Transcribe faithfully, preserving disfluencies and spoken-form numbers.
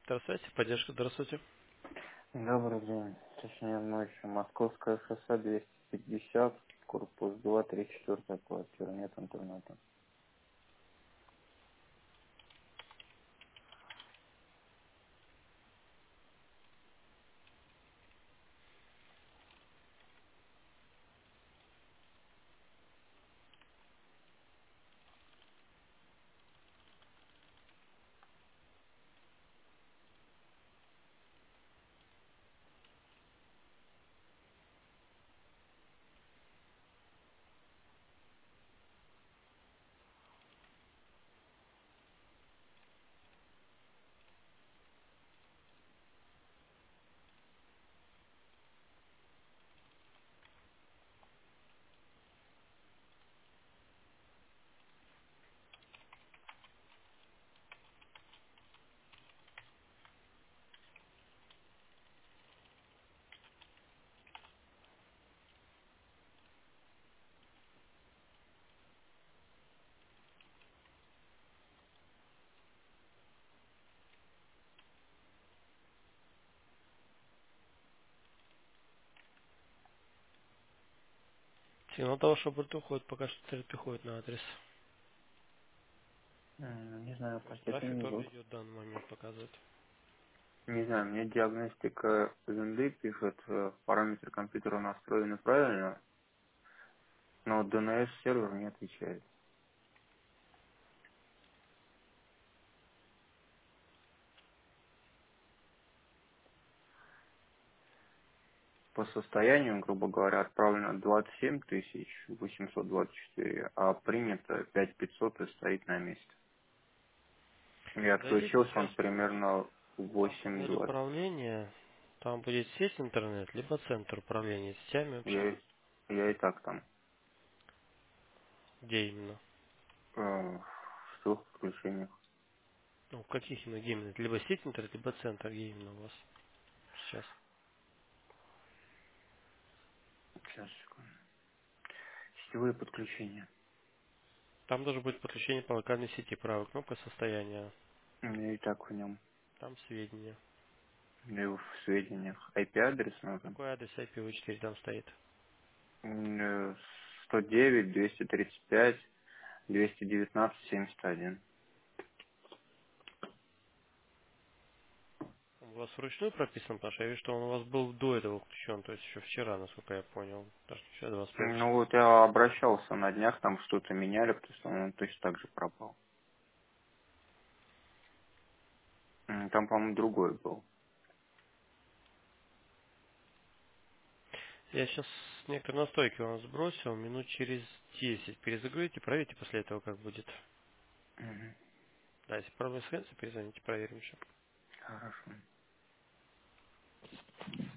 Здравствуйте, поддержка, здравствуйте. Добрый день. Точнее, ночью. Московское шоссе двести пятьдесят, корпус два, три, четвертая квартира. Нет интернета. Сигнал того, что пульт уходит, пока что царь приходит на адрес. М, Не знаю, То есть почти трафик не тоже идут. идет в данный момент, показывает. Не знаю, мне диагностика винды пишет, э, параметры компьютера настроены правильно, но ди эн эс сервер не отвечает. По состоянию, грубо говоря, отправлено двадцать семь тысяч восемьсот двадцать четыре, а принято пять тысяч пятьсот и стоит на месте. И Зайдите отключился сейчас он примерно в в восемь панель двадцать. управления. Там будет сеть интернет, либо центр управления сетями вообще. Я, я и так там. Где именно? Э, в трех подключениях. Ну, в каких именно, где именно? Либо сеть интернет, либо центр, где именно у вас сейчас. Сейчас, секунду. Сетевые подключения. Там должно быть подключение по локальной сети. Правая кнопка состояния. Я и так в нем. Там сведения. Я его в сведениях. ай пи-адрес нужен. Какой адрес ай пи ви четыре там стоит? М, э, сто девять, двести тридцать пять, двести девятнадцать, семьдесят один. Он у вас вручную прописан, потому что я вижу, что он у вас был до этого включен, то есть еще вчера, насколько я понял. Даже еще двадцать первого Ну числа. вот я обращался на днях, там что-то меняли, потому что он точно так же пропал. М, Там, по-моему, другой был. Я сейчас некоторые настройки вам сбросил, минут через десять. Перезагрузите, проверьте после этого, как будет. Мгм. Да, если проблемы с хэнсом, перезвоните, проверим еще. Хорошо.